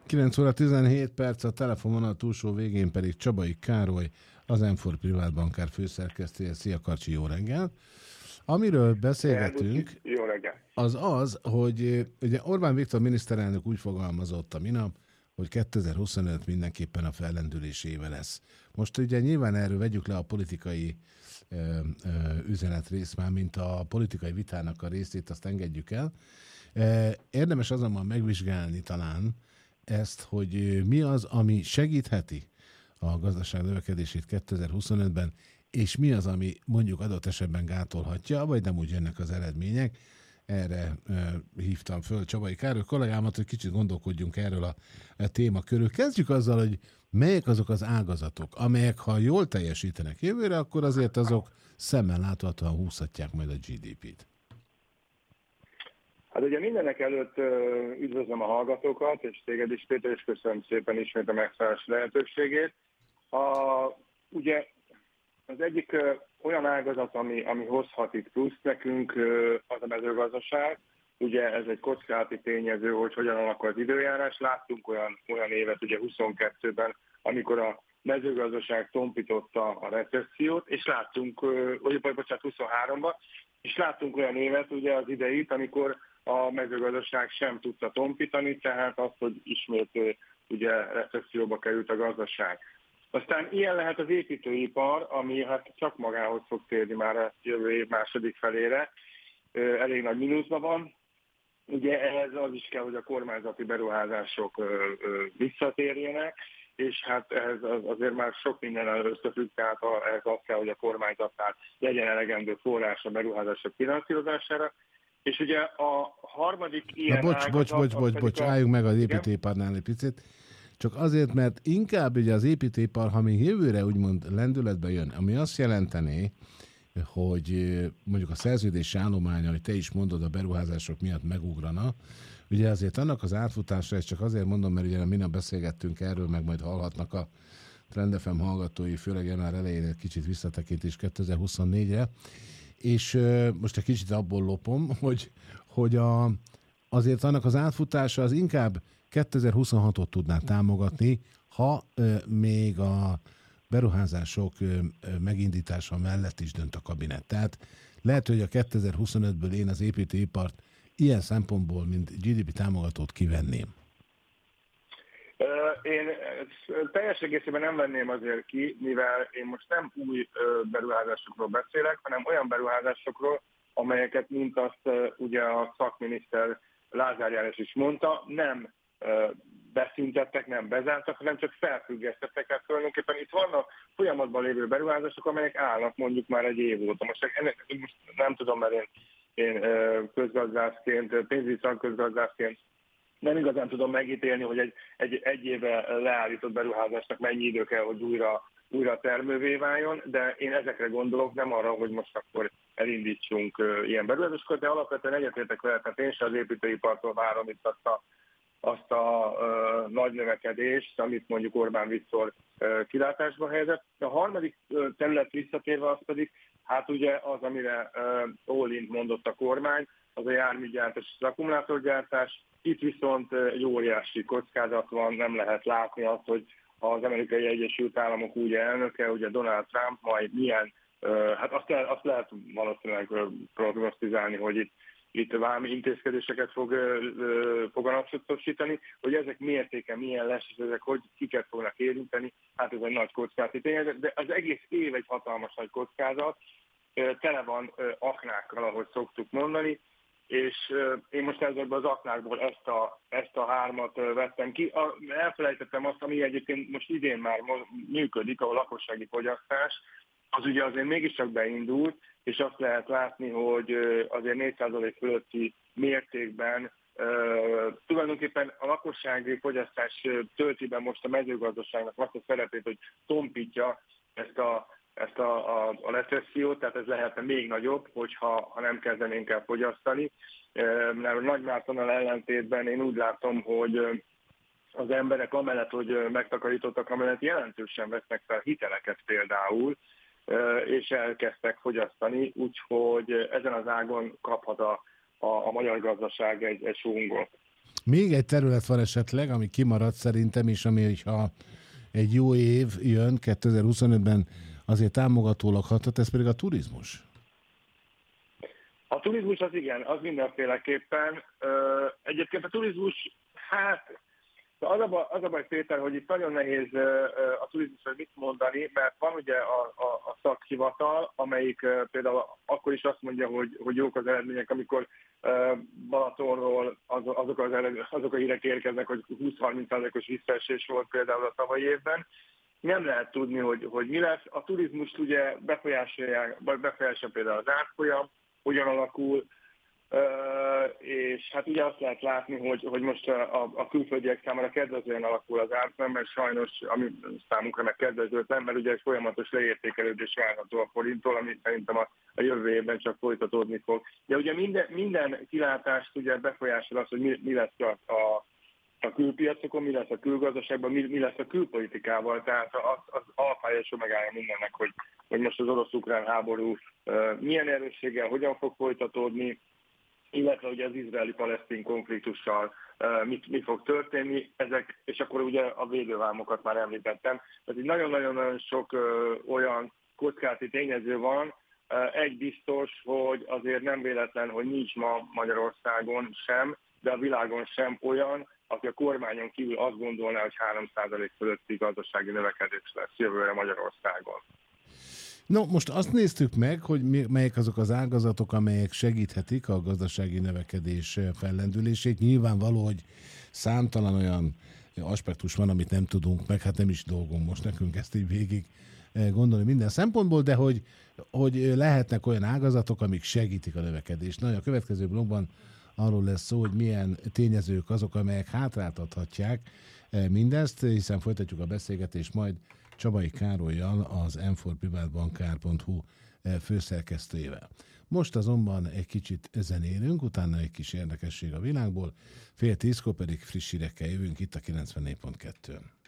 9 óra 17 perc, a telefonvonal túlsó végén pedig Csabai Károly, az M4 privátbankár főszerkesztője. Szia Karcsi, jó reggel! Amiről beszélgetünk, jó reggel. az, hogy ugye Orbán Viktor miniszterelnök úgy fogalmazott a minap, hogy 2025 mindenképpen a fellendülés éve lesz. Most ugye nyilván erről vegyük le a politikai üzenetrészt, már mint a politikai vitának a részét, azt engedjük el. Érdemes azonban megvizsgálni talán ezt, hogy mi az, ami segítheti a gazdaság növekedését 2025-ben, és mi az, ami mondjuk adott esetben gátolhatja, vagy nem úgy jönnek az eredmények. Erre hívtam föl Csabai Károly kollégámat, hogy kicsit gondolkodjunk erről a témakörül. Kezdjük azzal, hogy melyek azok az ágazatok, amelyek, ha jól teljesítenek jövőre, akkor azért azok szemmel láthatóan húzhatják majd a GDP-t. Hát ugye mindenek előtt üdvözlöm a hallgatókat, és téged is, Péter, és köszönöm szépen ismét a megszállás lehetőségét. Ugye az egyik olyan ágazat, ami hozhat itt plusz nekünk, az a mezőgazdaság. Ugye ez egy kockázati tényező, hogy hogyan alakul az időjárás. Láttunk olyan évet ugye 22-ben, amikor a mezőgazdaság tompította a recessziót, és láttunk, 23-ban, és láttunk olyan évet ugye az ideit, amikor a mezőgazdaság sem tudta tompítani, tehát azt, hogy ismét ugye recesszióba került a gazdaság. Aztán ilyen lehet az építőipar, ami hát csak magához fog térni már a jövő év második felére, elég nagy mínuszban van. Ugye ehhez az is kell, hogy a kormányzati beruházások visszatérjenek, és hát ez azért már sok minden összefügg, tehát ez az kell, hogy a kormányzatnál legyen elegendő forrás a beruházások finanszírozására. És ugye a harmadik ilyen Bocs, álljunk meg az építőiparnál egy picit. Csak azért, mert inkább ugye az építőipar, ha még jövőre úgymond lendületbe jön, ami azt jelenteni, hogy mondjuk a szerződési állománya, hogy te is mondod, a beruházások miatt megugrana, ugye azért annak az átfutása, ezt csak azért mondom, mert ugye minap beszélgettünk erről, meg majd hallhatnak a Trend FM hallgatói, főleg január elején egy kicsit visszatekintés 2024-re, és most egy kicsit abból lopom, hogy azért annak az átfutása az inkább 2026-ot tudná támogatni, ha még a beruházások megindítása mellett is dönt a kabinet. Tehát lehet, hogy a 2025-ből én az építőipart ilyen szempontból, mint GDP támogatót kivenném. Én teljes egészében nem venném azért ki, mivel én most nem új beruházásokról beszélek, hanem olyan beruházásokról, amelyeket, mint azt ugye a szakminiszter Lázár János is mondta, nem beszüntettek, nem bezártak, hanem csak felfüggesztettek. Hát tulajdonképpen itt vannak folyamatban lévő beruházások, amelyek állnak mondjuk már egy év óta. Most nem tudom, mert én közgazdászként, pénzügyi szakközgazdászként nem igazán tudom megítélni, hogy egy éve leállított beruházásnak mennyi idő kell, hogy újra termővé váljon, de én ezekre gondolok, nem arra, hogy most akkor elindítsunk ilyen beruházásokat, de alapvetően egyetértek vele, tehát én sem az építőipartól várom itt azt a nagy növekedést, amit mondjuk Orbán Viktor kilátásba helyezett. A harmadik terület visszatérve az pedig, hát ugye az, amire Ólint mondott a kormány, az a járműgyártás és az akkumulátorgyártás. Itt viszont egy óriási kockázat van, nem lehet látni azt, hogy az Amerikai Egyesült Államok ugye elnöke, ugye Donald Trump majd milyen, hát azt lehet valószínűleg prognosztizálni, hogy itt vámi intézkedéseket fog foganatosítani, hogy ezek mértéke milyen lesz, és ezek hogy kiket fognak érinteni, hát ez egy nagy kockázat tényleg, de az egész év egy hatalmas nagy kockázat, tele van aknákkal, ahogy szoktuk mondani, és én most ezekből az aknákból ezt a hármat vettem ki. Elfelejtettem azt, ami egyébként most idén már működik, a lakossági fogyasztás, az ugye azért mégiscsak beindult, és azt lehet látni, hogy azért 4% fölötti mértékben tulajdonképpen a lakossági fogyasztás tölti be most a mezőgazdaságnak azt a szerepét, hogy tompítja ezt a recessziót, tehát ez lehetne még nagyobb, ha nem kezdenénk el fogyasztani. Mert Nagy Mártonnal ellentétben én úgy látom, hogy az emberek amellett, hogy megtakarítottak, amellett jelentősen vesznek fel hiteleket például, és elkezdtek fogyasztani, úgyhogy ezen az ágon kaphat a magyar gazdaság egy sungot. Még egy terület van esetleg, ami kimaradt szerintem, és ami, hogyha egy jó év jön 2025-ben, azért támogatólag hathat, ez pedig a turizmus. A turizmus az igen, az mindenféleképpen. Egyébként a turizmus, hát az a baj, Péter, hogy itt nagyon nehéz a turizmusról mit mondani, mert van ugye a szakhivatal, amelyik például akkor is azt mondja, hogy jók az eredmények, amikor Balatonról azok a hírek érkeznek, hogy 20-30%-os visszaesés volt például a tavalyi évben. Nem lehet tudni, hogy mi lesz. A turizmust ugye befolyásolja például az árfolyam, hogyan alakul, és hát ugye azt lehet látni, hogy most a külföldiek számára kedvezően alakul az árfolyam, mert sajnos, ami számunkra meg kedvezőtlen, mert ugye egy folyamatos leértékelődés várható a forinttól, ami szerintem a jövő évben csak folytatódni fog. De ugye minden kilátást ugye befolyásol az, hogy mi lesz a külpiacokon, mi lesz a külgazdaságban, mi lesz a külpolitikával, tehát az alfája és omegája mindennek, hogy most az orosz-ukrán háború milyen erősséggel, hogyan fog folytatódni, illetve ugye az izraeli-palesztin konfliktussal mi fog történni, és akkor ugye a védővámokat már említettem. Tehát így nagyon-nagyon sok olyan kockázati tényező van. Egy biztos, hogy azért nem véletlen, hogy nincs ma Magyarországon sem, de a világon sem olyan, aki a kormányon kívül azt gondolná, hogy 3% fölötti gazdasági növekedés lesz jövőre Magyarországon. No, most azt néztük meg, hogy melyek azok az ágazatok, amelyek segíthetik a gazdasági növekedés fellendülését. Nyilvánvaló, hogy számtalan olyan aspektus van, amit nem tudunk meg, hát nem is dolgunk most nekünk ezt így végig gondolni minden szempontból, de hogy lehetnek olyan ágazatok, amik segítik a növekedést. Na, a következő blogban arról lesz szó, hogy milyen tényezők azok, amelyek hátráltathatják mindezt, hiszen folytatjuk a beszélgetést majd Csabai Károllyal, az m4privatbankár.hu főszerkesztőjével. Most azonban egy kicsit zenélünk, utána egy kis érdekesség a világból, 9:30 pedig friss hírekkel jövünk itt a 94.2-n.